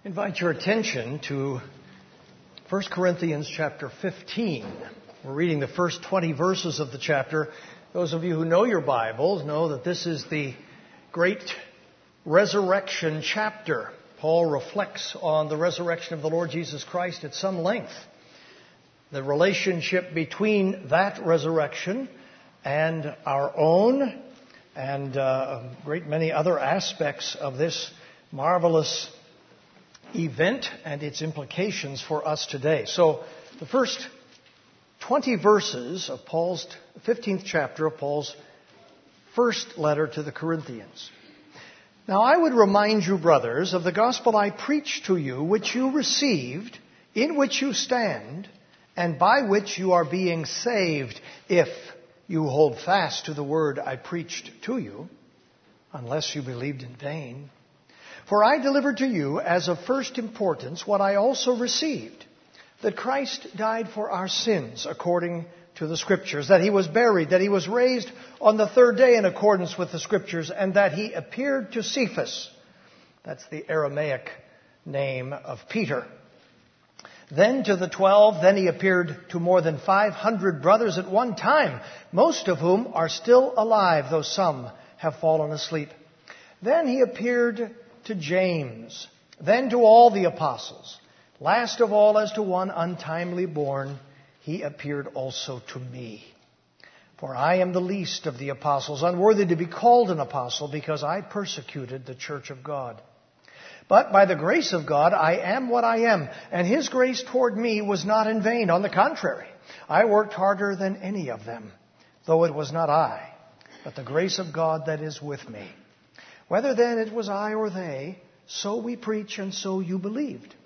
Invite your attention to 1 Corinthians chapter 15. We're reading the first 20 verses of the chapter. Those of you who know your Bibles know that this is the great resurrection chapter. Paul reflects on the resurrection of the Lord Jesus Christ at some length. The relationship between that resurrection and our own and a great many other aspects of this marvelous event and its implications for us today. So the first 20 verses of Paul's 15th chapter of Paul's first letter to the Corinthians. Now I would remind you, brothers, of the gospel I preached to you, which you received, in which you stand, and by which you are being saved, if you hold fast to the word I preached to you, unless you believed in vain. For I delivered to you as of first importance what I also received, that Christ died for our sins according to the Scriptures, that He was buried, that He was raised on the third day in accordance with the Scriptures, and that He appeared to Cephas. That's the Aramaic name of Peter. Then to the 12, then He appeared to more than 500 brothers at one time, most of whom are still alive, though some have fallen asleep. Then He appeared to James, then to all the apostles. Last of all, as to one untimely born, He appeared also to me. For I am the least of the apostles, unworthy to be called an apostle, because I persecuted the church of God. But by the grace of God, I am what I am, and His grace toward me was not in vain. On the contrary, I worked harder than any of them, though it was not I, but the grace of God that is with me. Whether then it was I or they, so we preach, and so you believed.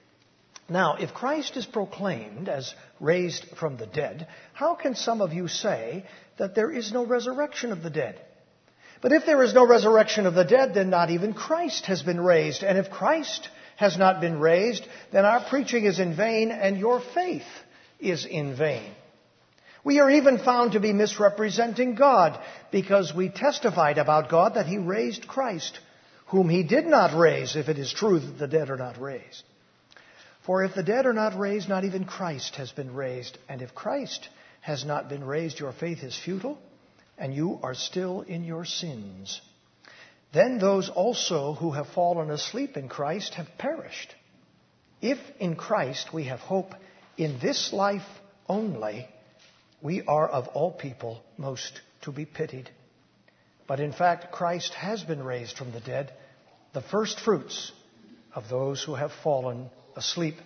Now, if Christ is proclaimed as raised from the dead, how can some of you say that there is no resurrection of the dead? But if there is no resurrection of the dead, then not even Christ has been raised. And if Christ has not been raised, then our preaching is in vain, and your faith is in vain. We are even found to be misrepresenting God, because we testified about God that He raised Christ, whom He did not raise, if it is true that the dead are not raised. For if the dead are not raised, not even Christ has been raised. And if Christ has not been raised, your faith is futile, and you are still in your sins. Then those also who have fallen asleep in Christ have perished. If in Christ we have hope in this life only, we are of all people most to be pitied. But in fact, Christ has been raised from the dead, the first fruits of those who have fallen asleep.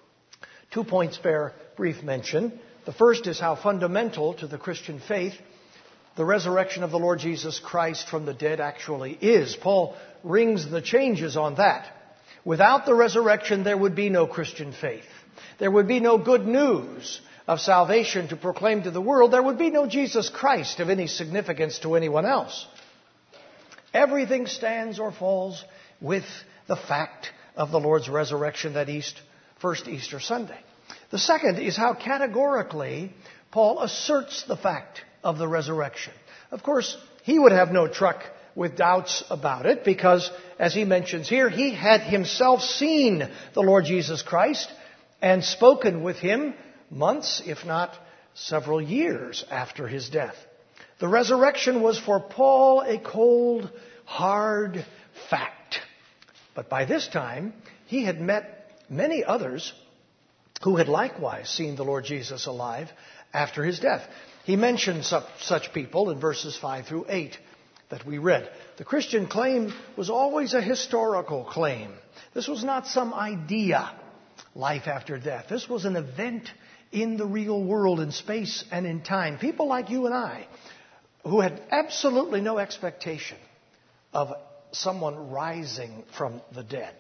2 points bear brief mention. The first is how fundamental to the Christian faith the resurrection of the Lord Jesus Christ from the dead actually is. Paul rings the changes on that. Without the resurrection, there would be no Christian faith. There would be no good news of salvation to proclaim to the world. There would be no Jesus Christ of any significance to anyone else. Everything stands or falls with the fact of the Lord's resurrection that first Easter Sunday. The second is how categorically Paul asserts the fact of the resurrection. Of course, he would have no truck with doubts about it, because, as he mentions here, he had himself seen the Lord Jesus Christ and spoken with Him months, if not several years after His death. The resurrection was for Paul a cold, hard fact. But by this time, he had met many others who had likewise seen the Lord Jesus alive after His death. He mentioned such people in verses 5 through 8 that we read. The Christian claim was always a historical claim. This was not some idea, life after death. This was an event in the real world, in space and in time. People like you and I, who had absolutely no expectation of someone rising from the dead.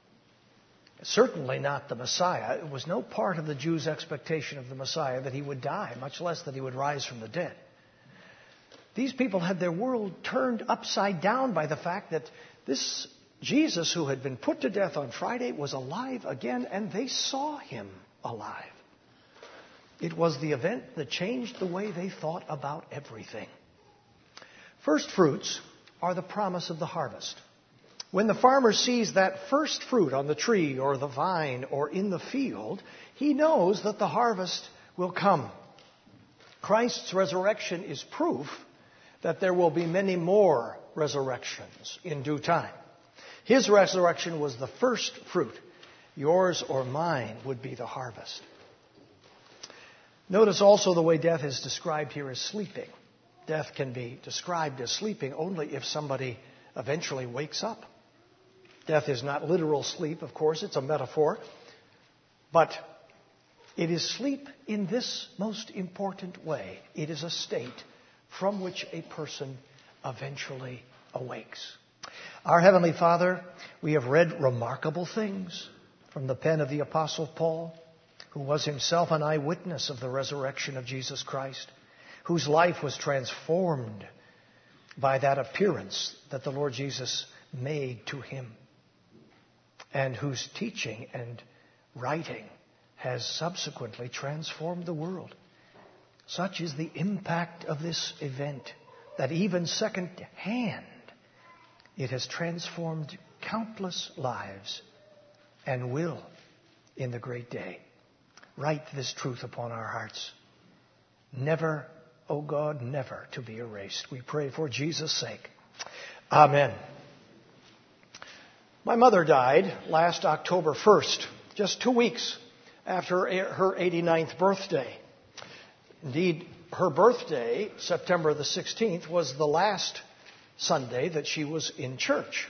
Certainly not the Messiah. It was no part of the Jews' expectation of the Messiah that He would die, much less that He would rise from the dead. These people had their world turned upside down by the fact that this Jesus, who had been put to death on Friday, was alive again, and they saw Him alive. It was the event that changed the way they thought about everything. First fruits are the promise of the harvest. When the farmer sees that first fruit on the tree or the vine or in the field, he knows that the harvest will come. Christ's resurrection is proof that there will be many more resurrections in due time. His resurrection was the first fruit. Yours or mine would be the harvest. Notice also the way death is described here as sleeping. Death can be described as sleeping only if somebody eventually wakes up. Death is not literal sleep, of course, it's a metaphor. But it is sleep in this most important way. It is a state from which a person eventually awakes. Our Heavenly Father, we have read remarkable things from the pen of the Apostle Paul, who was himself an eyewitness of the resurrection of Jesus Christ, whose life was transformed by that appearance that the Lord Jesus made to him, and whose teaching and writing has subsequently transformed the world. Such is the impact of this event that even second-hand, it has transformed countless lives and will in the great day. Write this truth upon our hearts. Never, O God, never to be erased. We pray for Jesus' sake. Amen. My mother died last October 1st, just 2 weeks after her 89th birthday. Indeed, her birthday, September the 16th, was the last Sunday that she was in church.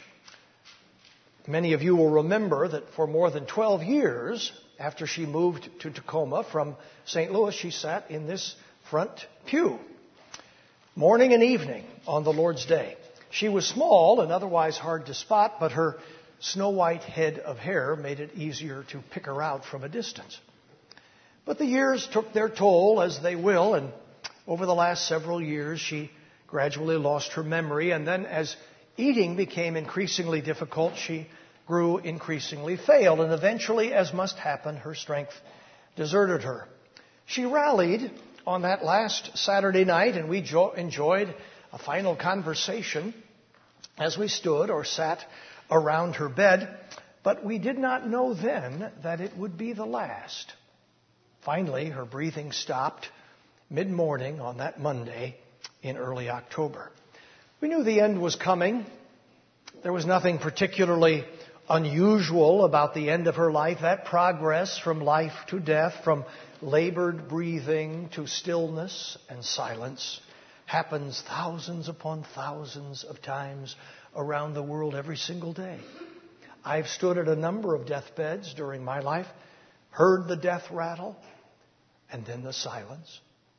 Many of you will remember that for more than 12 years after she moved to Tacoma from St. Louis, she sat in this front pew, morning and evening on the Lord's Day. She was small and otherwise hard to spot, but her snow-white head of hair made it easier to pick her out from a distance. But the years took their toll, as they will, and over the last several years she gradually lost her memory, and then as eating became increasingly difficult, she grew increasingly frail, and eventually, as must happen, her strength deserted her. She rallied on that last Saturday night, and we enjoyed a final conversation as we stood or sat around her bed, but we did not know then that it would be the last. Finally, her breathing stopped mid-morning on that Monday in early October. We knew the end was coming. There was nothing particularly unusual about the end of her life. That progress from life to death, from labored breathing to stillness and silence, happens thousands upon thousands of times around the world every single day. I've stood at a number of deathbeds during my life, heard the death rattle, and then the silence.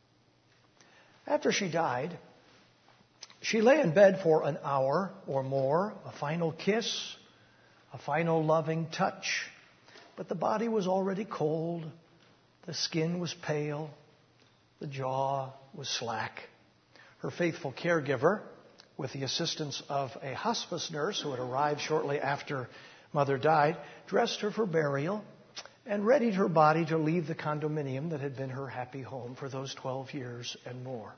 After she died, she lay in bed for an hour or more, a final kiss, a final loving touch, but the body was already cold, the skin was pale, the jaw was slack. Her faithful caregiver, with the assistance of a hospice nurse who had arrived shortly after Mother died, dressed her for burial and readied her body to leave the condominium that had been her happy home for those 12 years and more.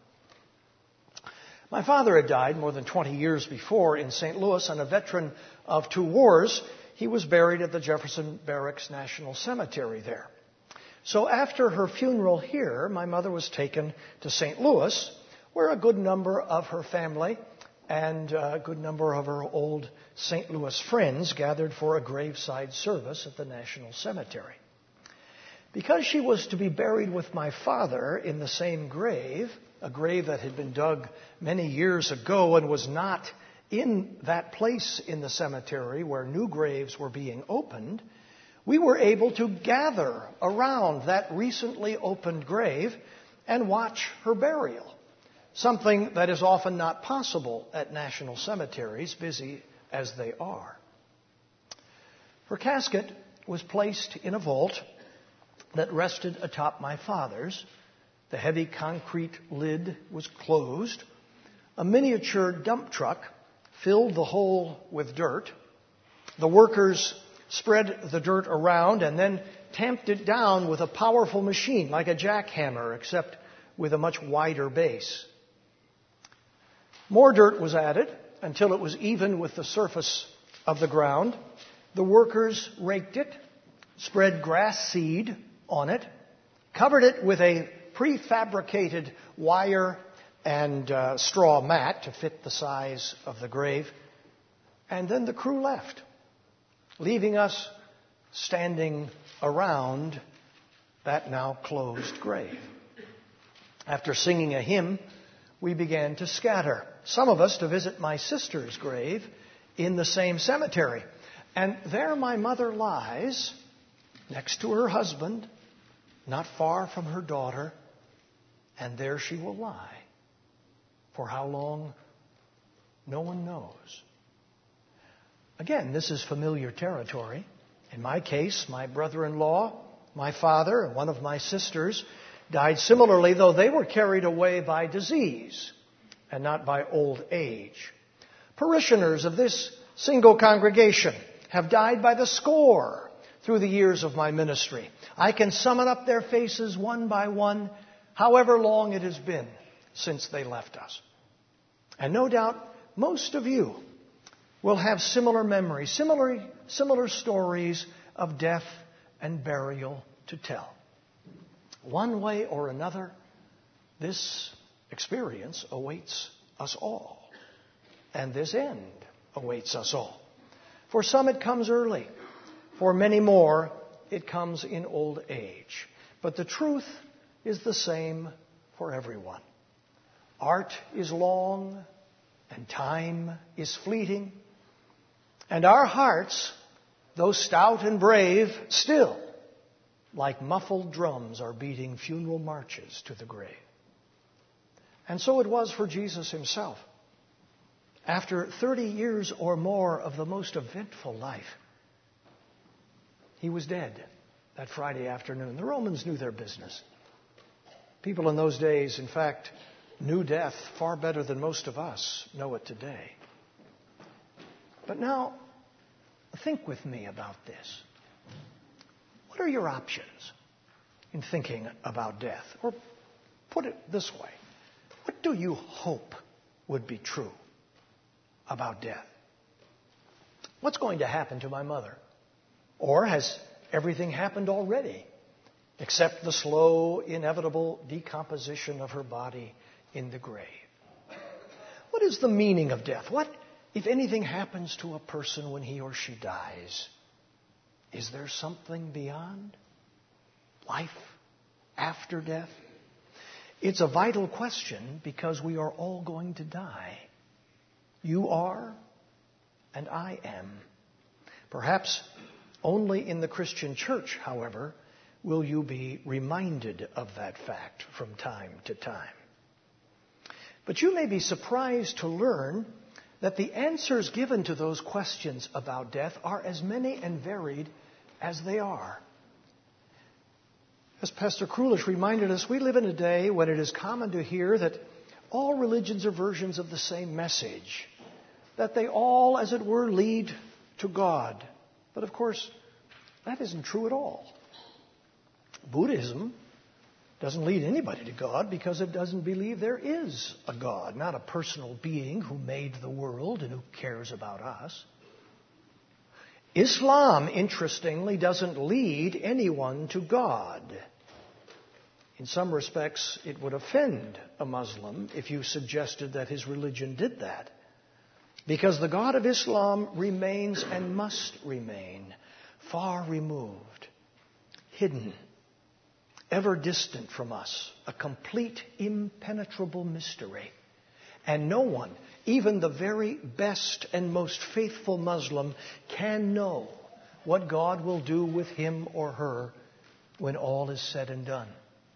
My father had died more than 20 years before in St. Louis, and a veteran of 2 wars. He was buried at the Jefferson Barracks National Cemetery there. So after her funeral here, my mother was taken to St. Louis, where a good number of her family and a good number of her old St. Louis friends gathered for a graveside service at the National Cemetery. Because she was to be buried with my father in the same grave, a grave that had been dug many years ago and was not in that place in the cemetery where new graves were being opened, we were able to gather around that recently opened grave and watch her burial, something that is often not possible at national cemeteries, busy as they are. Her casket was placed in a vault that rested atop my father's. The heavy concrete lid was closed. A miniature dump truck filled the hole with dirt. The workers spread the dirt around and then tamped it down with a powerful machine, like a jackhammer, except with a much wider base. More dirt was added until it was even with the surface of the ground. The workers raked it, spread grass seed on it, covered it with a prefabricated wire and straw mat to fit the size of the grave. And then the crew left, leaving us standing around that now closed grave. After singing a hymn, we began to scatter, some of us to visit my sister's grave in the same cemetery. And there my mother lies, next to her husband, not far from her daughter, and there she will lie. For how long? No one knows. Again, this is familiar territory. In my case, my brother-in-law, my father, and one of my sisters died similarly, though they were carried away by disease and not by old age. Parishioners of this single congregation have died by the score through the years of my ministry. I can summon up their faces one by one, however long it has been since they left us. And no doubt most of you will have similar memories, similar stories of death and burial to tell. One way or another, this experience awaits us all. And this end awaits us all. For some it comes early. For many more it comes in old age. But the truth is the same for everyone. Art is long and time is fleeting. And our hearts, though stout and brave, still, like muffled drums, are beating funeral marches to the grave. And so it was for Jesus himself. After 30 years or more of the most eventful life, he was dead that Friday afternoon. The Romans knew their business. People in those days, in fact, knew death far better than most of us know it today. But now, think with me about this. What are your options in thinking about death? Or put it this way, what do you hope would be true about death? What's going to happen to my mother? Or has everything happened already, except the slow, inevitable decomposition of her body in the grave? What is the meaning of death? What, if anything, happens to a person when he or she dies? Is there something beyond? Life after death? It's a vital question because we are all going to die. You are, and I am. Perhaps only in the Christian church, however, will you be reminded of that fact from time to time. But you may be surprised to learn that the answers given to those questions about death are as many and varied as they are. As Pastor Krulish reminded us, we live in a day when it is common to hear that all religions are versions of the same message, that they all, as it were, lead to God. But of course, that isn't true at all. Buddhism doesn't lead anybody to God because it doesn't believe there is a God, not a personal being who made the world and who cares about us. Islam, interestingly, doesn't lead anyone to God. In some respects, it would offend a Muslim if you suggested that his religion did that, because the God of Islam remains and must remain far removed, hidden, ever distant from us, a complete, impenetrable mystery. And no one, even the very best and most faithful Muslim, can know what God will do with him or her when all is said and done.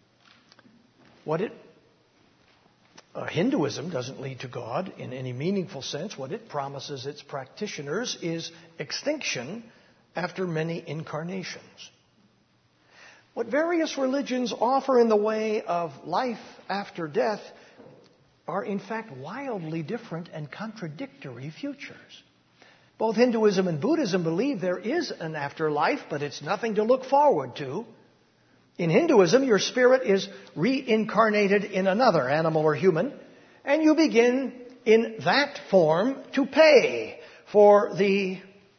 Hinduism doesn't lead to God in any meaningful sense. What it promises its practitioners is extinction after many incarnations. What various religions offer in the way of life after death are in fact wildly different and contradictory futures. Both Hinduism and Buddhism believe there is an afterlife, but it's nothing to look forward to. In Hinduism, your spirit is reincarnated in another, animal or human, and you begin in that form to pay for the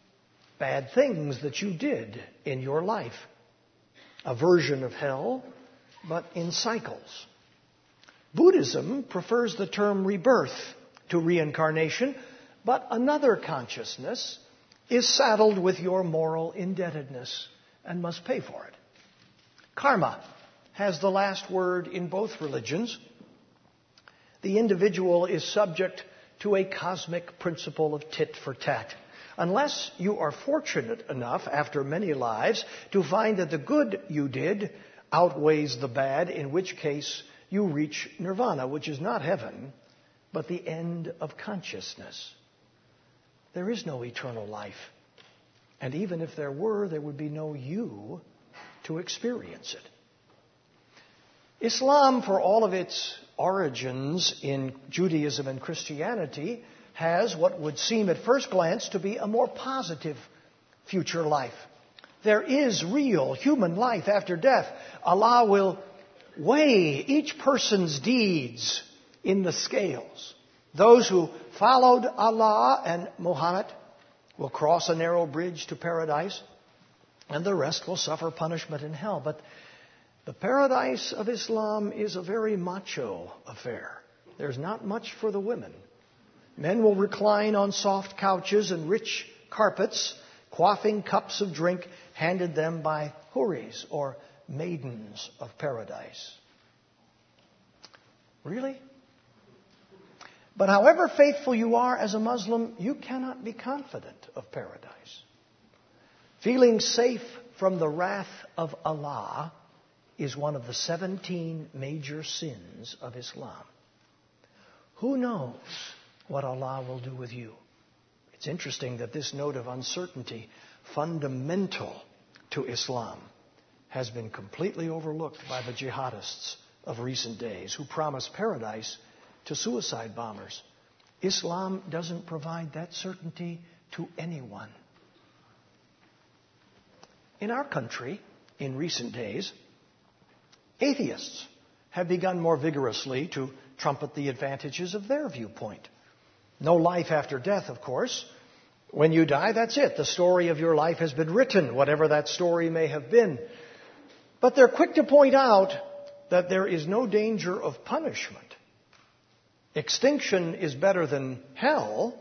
bad things that you did in your life. A version of hell, but in cycles. Buddhism prefers the term rebirth to reincarnation, but another consciousness is saddled with your moral indebtedness and must pay for it. Karma has the last word in both religions. The individual is subject to a cosmic principle of tit for tat. Unless you are fortunate enough, after many lives, to find that the good you did outweighs the bad, in which case you reach nirvana, which is not heaven, but the end of consciousness. There is no eternal life. And even if there were, there would be no you to experience it. Islam, for all of its origins in Judaism and Christianity, has what would seem at first glance to be a more positive future life. There is real human life after death. Allah will weigh each person's deeds in the scales. Those who followed Allah and Muhammad will cross a narrow bridge to paradise, and the rest will suffer punishment in hell. But the paradise of Islam is a very macho affair. There's not much for the women. Men will recline on soft couches and rich carpets, quaffing cups of drink handed them by houris, or maidens of paradise. Really? But however faithful you are as a Muslim, you cannot be confident of paradise. Feeling safe from the wrath of Allah is one of the 17 major sins of Islam. Who knows what Allah will do with you? It's interesting that this note of uncertainty, fundamental to Islam, has been completely overlooked by the jihadists of recent days who promise paradise to suicide bombers. Islam doesn't provide that certainty to anyone. In our country, in recent days, atheists have begun more vigorously to trumpet the advantages of their viewpoint. No life after death, of course. When you die, that's it. The story of your life has been written, whatever that story may have been. But they're quick to point out that there is no danger of punishment. Extinction is better than hell,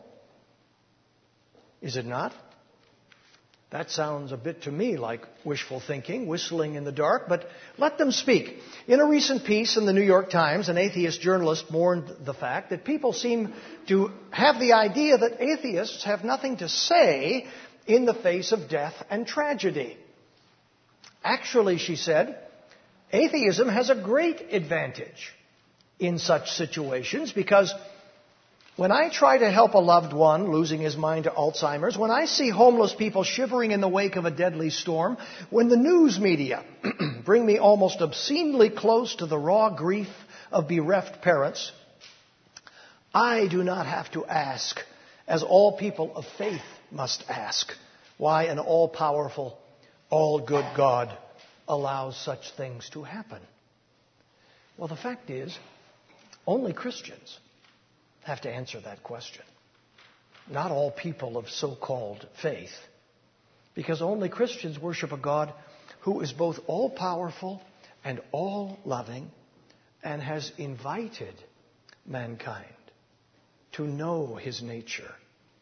is it not? That sounds a bit to me like wishful thinking, whistling in the dark, but let them speak. In a recent piece in the New York Times, an atheist journalist mourned the fact that people seem to have the idea that atheists have nothing to say in the face of death and tragedy. Actually, she said, atheism has a great advantage in such situations, because when I try to help a loved one losing his mind to Alzheimer's, when I see homeless people shivering in the wake of a deadly storm, when the news media bring me almost obscenely close to the raw grief of bereft parents, I do not have to ask, as all people of faith must ask, why an all-powerful, all-good God allows such things to happen. Well, the fact is, only Christians have to answer that question. Not all people of so-called faith. Because only Christians worship a God who is both all-powerful and all-loving, and has invited mankind to know his nature.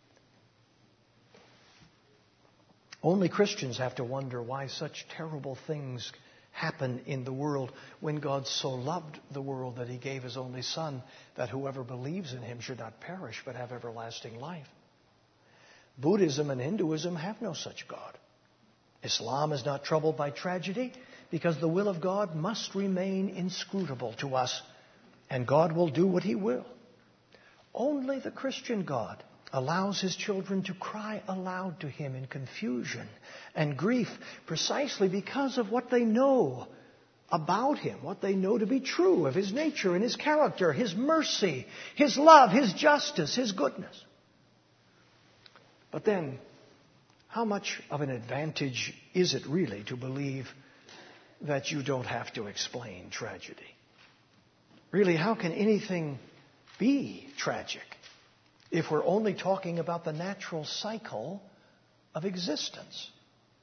Only Christians have to wonder why such terrible things happen in the world when God so loved the world that he gave his only Son, that whoever believes in him should not perish but have everlasting life. Buddhism and Hinduism have no such God. Islam is not troubled by tragedy because the will of God must remain inscrutable to us, and God will do what he will. Only the Christian God allows his children to cry aloud to him in confusion and grief, precisely because of what they know about him, what they know to be true of his nature and his character, his mercy, his love, his justice, his goodness. But then, how much of an advantage is it really to believe that you don't have to explain tragedy? Really, how can anything be tragic if we're only talking about the natural cycle of existence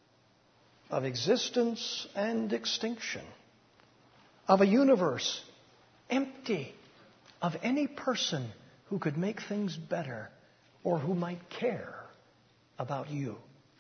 and extinction, of a universe empty of any person who could make things better or who might care about you.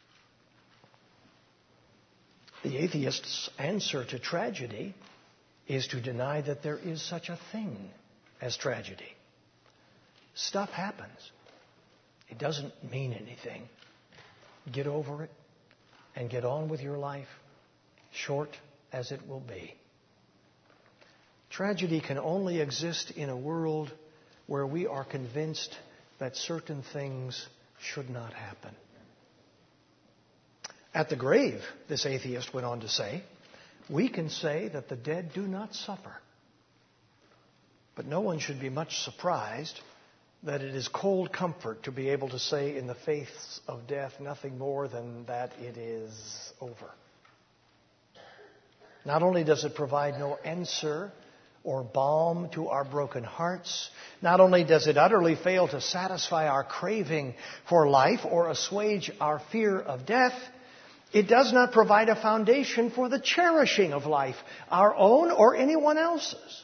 The atheist's answer to tragedy is to deny that there is such a thing as tragedy. Stuff happens. It doesn't mean anything. Get over it and get on with your life, short as it will be. Tragedy can only exist in a world where we are convinced that certain things should not happen. At the grave, this atheist went on to say, we can say that the dead do not suffer. But no one should be much surprised that it is cold comfort to be able to say in the face of death nothing more than that it is over. Not only does it provide no answer or balm to our broken hearts, not only does it utterly fail to satisfy our craving for life or assuage our fear of death, it does not provide a foundation for the cherishing of life, our own or anyone else's.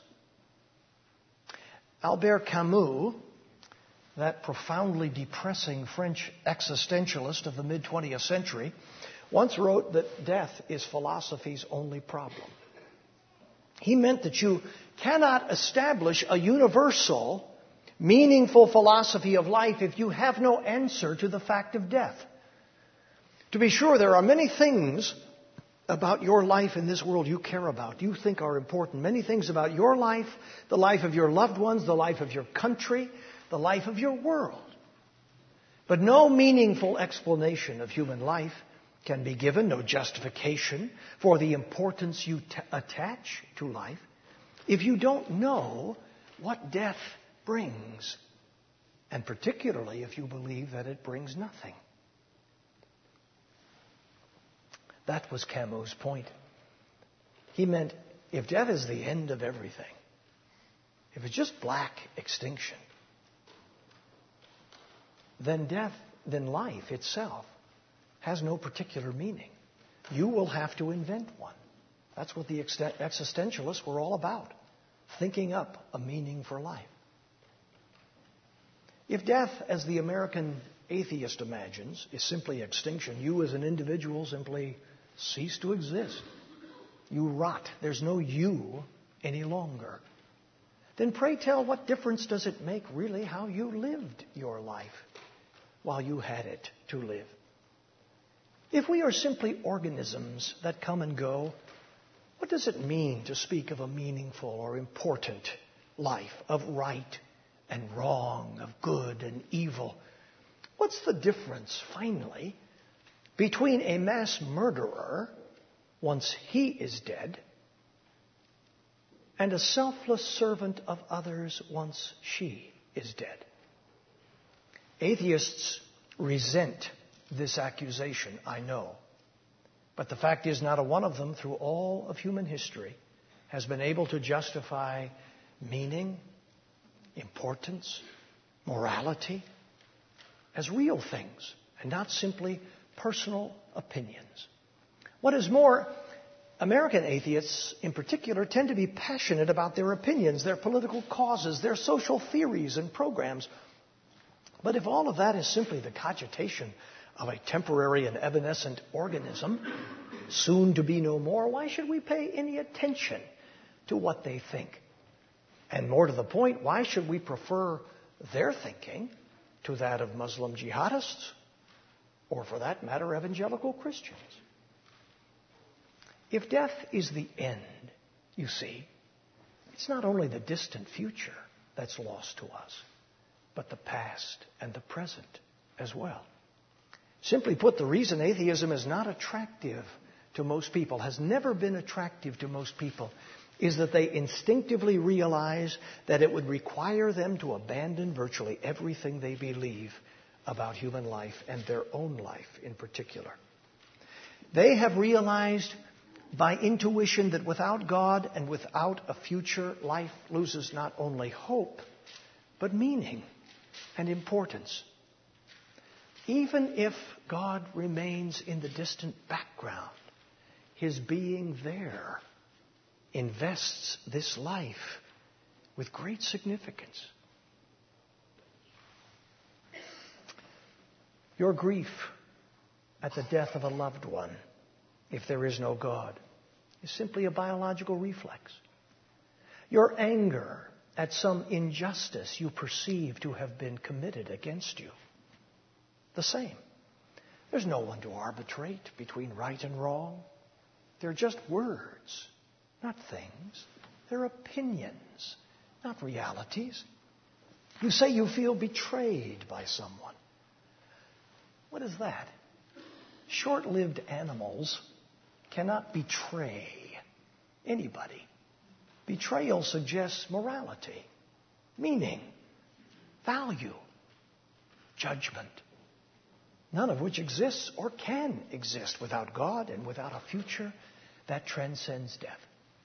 Albert Camus, that profoundly depressing French existentialist of the mid-20th century, once wrote that death is philosophy's only problem. He meant that you cannot establish a universal, meaningful philosophy of life if you have no answer to the fact of death. To be sure, there are many things about your life in this world you care about, you think are important. Many things about your life, the life of your loved ones, the life of your country, the life of your world. But no meaningful explanation of human life can be given, no justification for the importance you attach to life, if you don't know what death brings, and particularly if you believe that it brings nothing. That was Camus' point. He meant if death is the end of everything, if it's just black extinction, then life itself has no particular meaning. You will have to invent one. That's what the existentialists were all about, thinking up a meaning for life. If death, as the American atheist imagines, is simply extinction, you as an individual simply cease to exist. You rot. There's no you any longer. Then pray tell, what difference does it make really how you lived your life while you had it to live? If we are simply organisms that come and go, what does it mean to speak of a meaningful or important life, of right and wrong, of good and evil? What's the difference, finally, between a mass murderer, once he is dead, and a selfless servant of others once she is dead? Atheists resent this accusation, I know. But the fact is, not a one of them through all of human history has been able to justify meaning, importance, morality as real things and not simply personal opinions. What is more, American atheists in particular tend to be passionate about their opinions, their political causes, their social theories and programs. But if all of that is simply the cogitation of a temporary and evanescent organism, soon to be no more, why should we pay any attention to what they think? And more to the point, why should we prefer their thinking to that of Muslim jihadists, or for that matter, evangelical Christians? If death is the end, you see, it's not only the distant future that's lost to us, but the past and the present as well. Simply put, the reason atheism is not attractive to most people, has never been attractive to most people, is that they instinctively realize that it would require them to abandon virtually everything they believe about human life and their own life in particular. They have realized by intuition that without God and without a future, life loses not only hope, but meaning and importance. Even if God remains in the distant background, His being there invests this life with great significance. Your grief at the death of a loved one, if there is no God, is simply a biological reflex. Your anger at some injustice you perceive to have been committed against you, the same. There's no one to arbitrate between right and wrong. They're just words, not things. They're opinions, not realities. You say you feel betrayed by someone. What is that? Short-lived animals cannot betray anybody. Betrayal suggests morality, meaning, value, judgment, none of which exists or can exist without God and without a future that transcends death.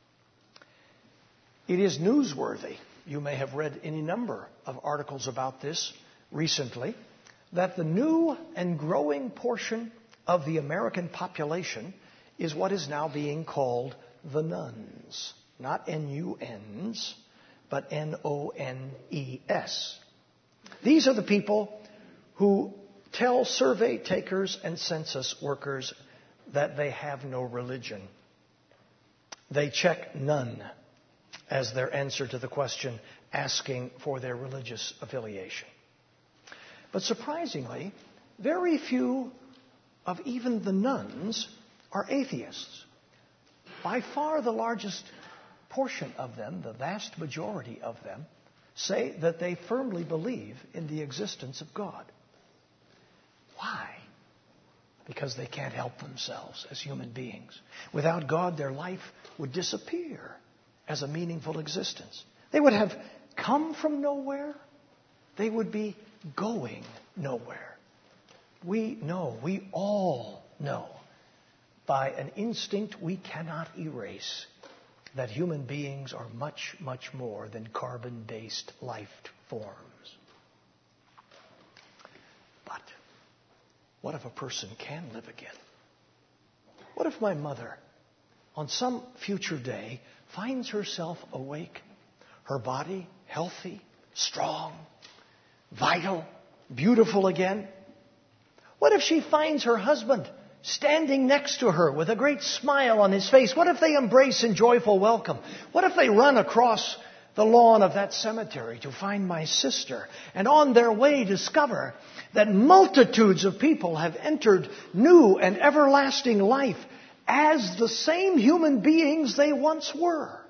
It is newsworthy. You may have read any number of articles about this recently, that the new and growing portion of the American population is what is now being called the nuns. Not N-U-Ns, but N-O-N-E-S. These are the people who tell survey takers and census workers that they have no religion. They check none as their answer to the question asking for their religious affiliation. But surprisingly, very few of even the nuns are atheists. By far the largest portion of them, the vast majority of them, say that they firmly believe in the existence of God. Why? Because they can't help themselves as human beings. Without God, their life would disappear as a meaningful existence. They would have come from nowhere. They would be going nowhere. We all know, by an instinct we cannot erase, that human beings are much, much more than carbon-based life forms. But what if a person can live again? What if my mother, on some future day, finds herself awake, her body healthy, strong, vital, beautiful again? What if she finds her husband standing next to her with a great smile on his face? What if they embrace in joyful welcome? What if they run across the lawn of that cemetery to find my sister, and on their way discover that multitudes of people have entered new and everlasting life as the same human beings they once were?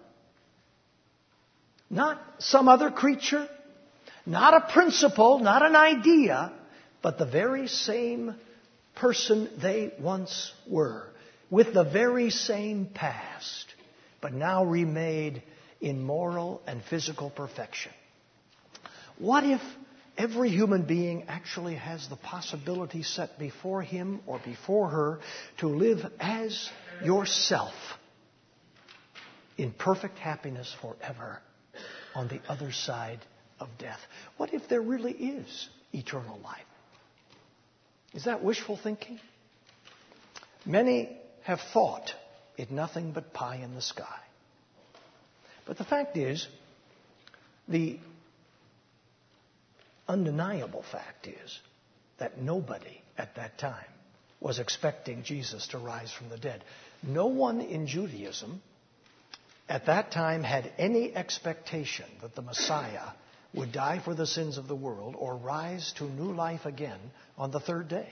Not some other creature, not a principle, not an idea, but the very same person they once were, with the very same past, but now remade in moral and physical perfection. What if every human being actually has the possibility set before him or before her to live as yourself in perfect happiness forever on the other side of death? What if there really is eternal life? Is that wishful thinking? Many have thought it nothing but pie in the sky. But the fact is, the undeniable fact is that nobody at that time was expecting Jesus to rise from the dead. No one in Judaism at that time had any expectation that the Messiah would die for the sins of the world or rise to new life again on the third day.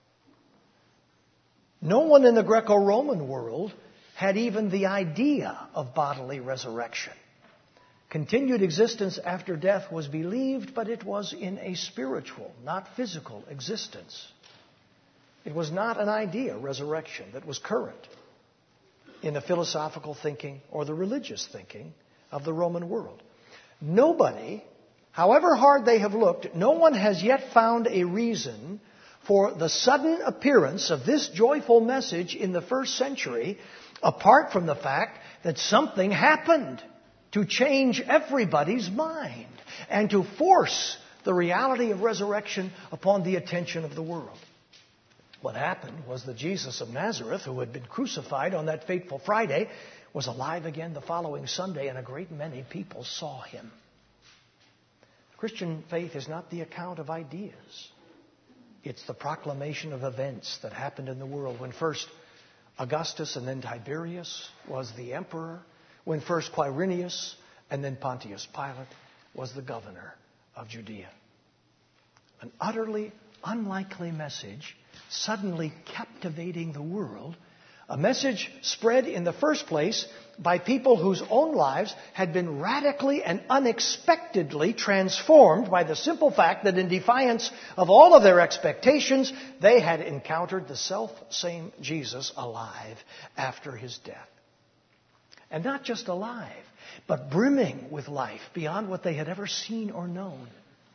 No one in the Greco-Roman world had even the idea of bodily resurrection. Continued existence after death was believed, but it was in a spiritual, not physical existence. It was not an idea, resurrection, that was current in the philosophical thinking or the religious thinking of the Roman world. Nobody, however hard they have looked, no one has yet found a reason for the sudden appearance of this joyful message in the first century, apart from the fact that something happened to change everybody's mind and to force the reality of resurrection upon the attention of the world. What happened was that Jesus of Nazareth, who had been crucified on that fateful Friday, was alive again the following Sunday, and a great many people saw him. Christian faith is not the account of ideas. It's the proclamation of events that happened in the world. When first Augustus and then Tiberius was the emperor, when first Quirinius and then Pontius Pilate was the governor of Judea. An utterly unlikely message suddenly captivating the world, a message spread in the first place by people whose own lives had been radically and unexpectedly transformed by the simple fact that in defiance of all of their expectations, they had encountered the self-same Jesus alive after his death. And not just alive, but brimming with life beyond what they had ever seen or known.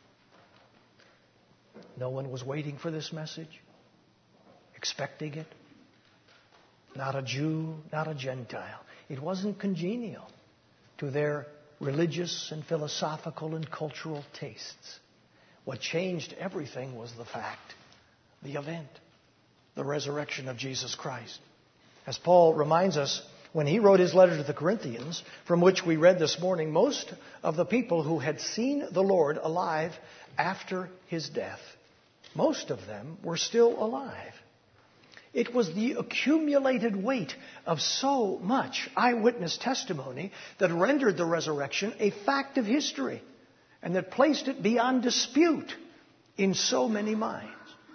No one was waiting for this message, expecting it. Not a Jew, not a Gentile. It wasn't congenial to their religious and philosophical and cultural tastes. What changed everything was the fact, the event, the resurrection of Jesus Christ. As Paul reminds us when he wrote his letter to the Corinthians, from which we read this morning, most of the people who had seen the Lord alive after his death, most of them were still alive. It was the accumulated weight of so much eyewitness testimony that rendered the resurrection a fact of history and that placed it beyond dispute in so many minds.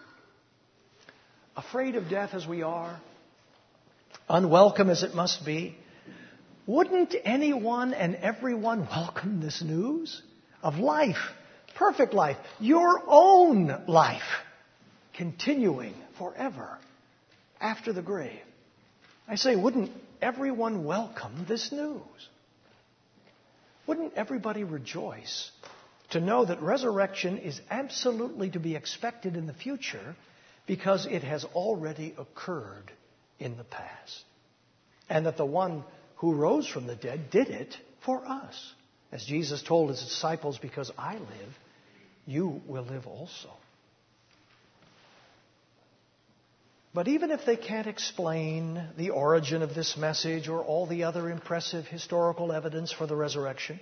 Afraid of death as we are, unwelcome as it must be, wouldn't anyone and everyone welcome this news of life, perfect life, your own life, continuing forever after the grave? I say, wouldn't everyone welcome this news? Wouldn't everybody rejoice to know that resurrection is absolutely to be expected in the future because it has already occurred in the past? And that the one who rose from the dead did it for us. As Jesus told his disciples, because I live, you will live also. But even if they can't explain the origin of this message or all the other impressive historical evidence for the resurrection,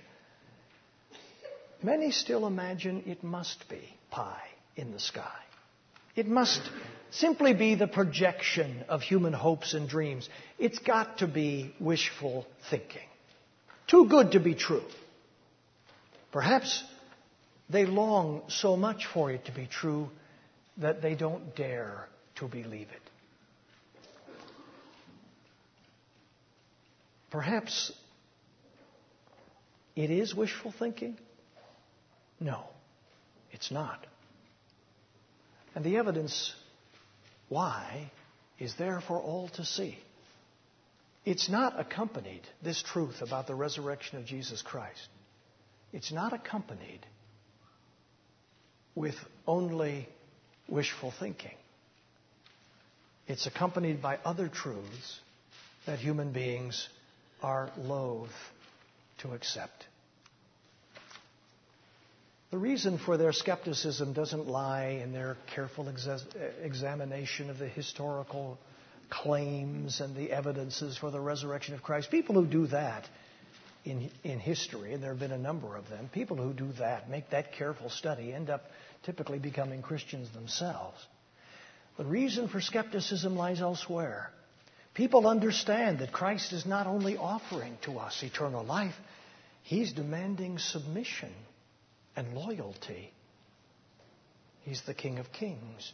many still imagine it must be pie in the sky. It must simply be the projection of human hopes and dreams. It's got to be wishful thinking. Too good to be true. Perhaps they long so much for it to be true that they don't dare to believe it. Perhaps it is wishful thinking? No, it's not. And the evidence why is there for all to see. It's not accompanied, this truth about the resurrection of Jesus Christ, it's not accompanied with only wishful thinking. It's accompanied by other truths that human beings are loath to accept. The reason for their skepticism doesn't lie in their careful examination of the historical claims and the evidences for the resurrection of Christ. People who do that in history, and there have been a number of them, people who do that, make that careful study, end up typically becoming Christians themselves. The reason for skepticism lies elsewhere. People understand that Christ is not only offering to us eternal life, He's demanding submission and loyalty. He's the King of Kings.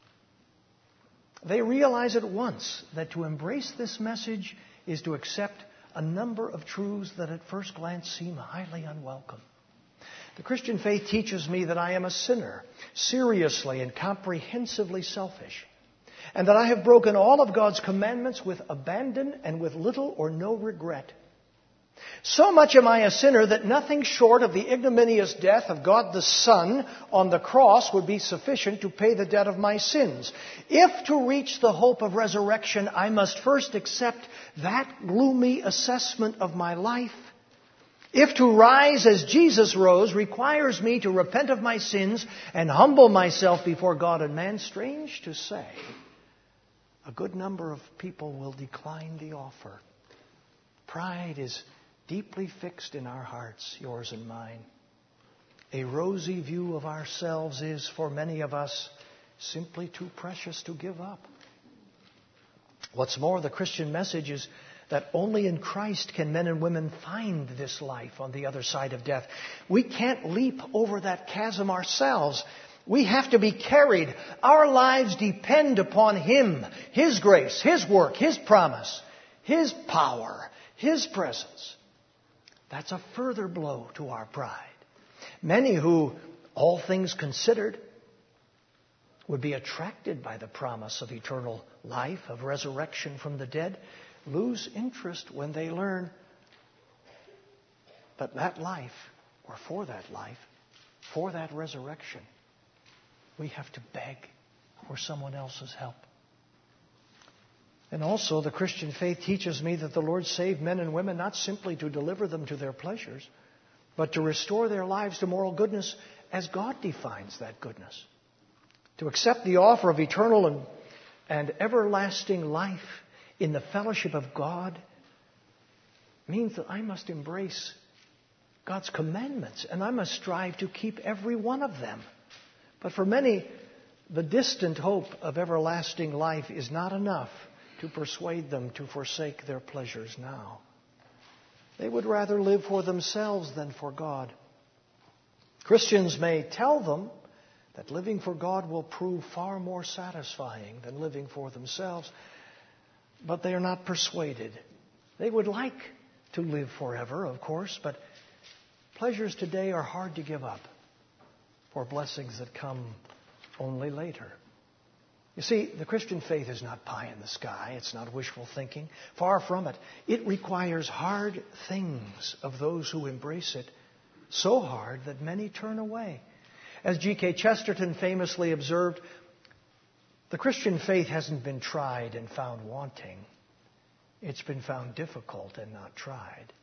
They realize at once that to embrace this message is to accept a number of truths that at first glance seem highly unwelcome. The Christian faith teaches me that I am a sinner, seriously and comprehensively selfish, and that I have broken all of God's commandments with abandon and with little or no regret. So much am I a sinner that nothing short of the ignominious death of God the Son on the cross would be sufficient to pay the debt of my sins. If to reach the hope of resurrection I must first accept that gloomy assessment of my life, If to rise as Jesus rose requires me to repent of my sins and humble myself before God and man, strange to say, a good number of people will decline the offer. Pride is deeply fixed in our hearts, yours and mine. A rosy view of ourselves is, for many of us, simply too precious to give up. What's more, the Christian message is that only in Christ can men and women find this life on the other side of death. We can't leap over that chasm ourselves. We have to be carried. Our lives depend upon Him, His grace, His work, His promise, His power, His presence. That's a further blow to our pride. Many who, all things considered, would be attracted by the promise of eternal life, of resurrection from the dead, lose interest when they learn that that life, or for that resurrection, we have to beg for someone else's help. And also, the Christian faith teaches me that the Lord saved men and women not simply to deliver them to their pleasures, but to restore their lives to moral goodness as God defines that goodness. To accept the offer of eternal and everlasting life in the fellowship of God means that I must embrace God's commandments, and I must strive to keep every one of them. But for many, the distant hope of everlasting life is not enough to persuade them to forsake their pleasures now. They would rather live for themselves than for God. Christians may tell them that living for God will prove far more satisfying than living for themselves, but they are not persuaded. They would like to live forever, of course, but pleasures today are hard to give up for blessings that come only later. You see, the Christian faith is not pie in the sky. It's not wishful thinking. Far from it. It requires hard things of those who embrace it, so hard that many turn away. As G.K. Chesterton famously observed, the Christian faith hasn't been tried and found wanting. It's been found difficult and not tried.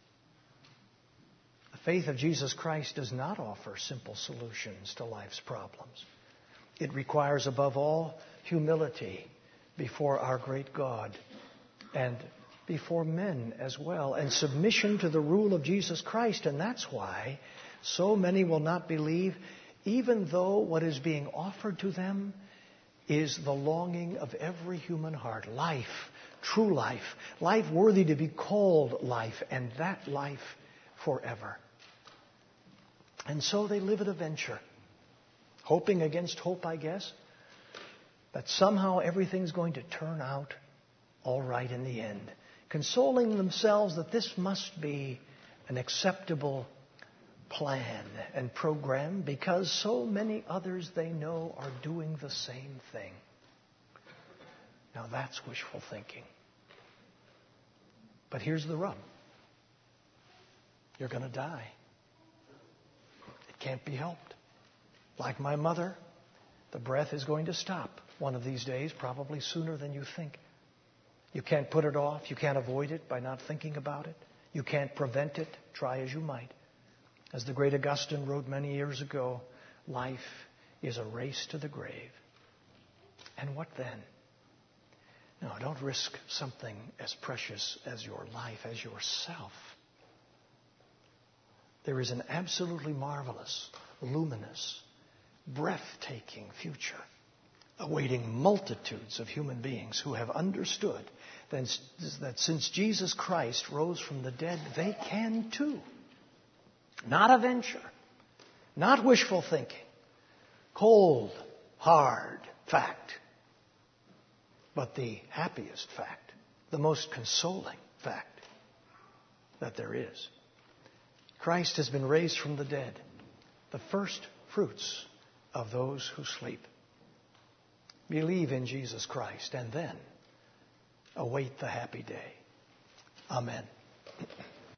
The faith of Jesus Christ does not offer simple solutions to life's problems. It requires, above all, humility before our great God and before men as well, and submission to the rule of Jesus Christ. And that's why so many will not believe, even though what is being offered to them is the longing of every human heart. Life, true life, life worthy to be called life, and that life forever. And so they live at a venture, hoping against hope, I guess, that somehow everything's going to turn out all right in the end, consoling themselves that this must be an acceptable plan and program because so many others they know are doing the same thing. Now that's wishful thinking. But here's the rub. You're going to die. It can't be helped. Like my mother, the breath is going to stop one of these days, probably sooner than you think. You can't put it off. You can't avoid it by not thinking about it. You can't prevent it, try as you might. As the great Augustine wrote many years ago, life is a race to the grave. And what then? No, don't risk something as precious as your life, as yourself. There is an absolutely marvelous, luminous, breathtaking future awaiting multitudes of human beings who have understood that since Jesus Christ rose from the dead, they can too. Not a venture, not wishful thinking, cold, hard fact, but the happiest fact, the most consoling fact that there is. Christ has been raised from the dead, the first fruits of those who sleep. Believe in Jesus Christ and then await the happy day. Amen.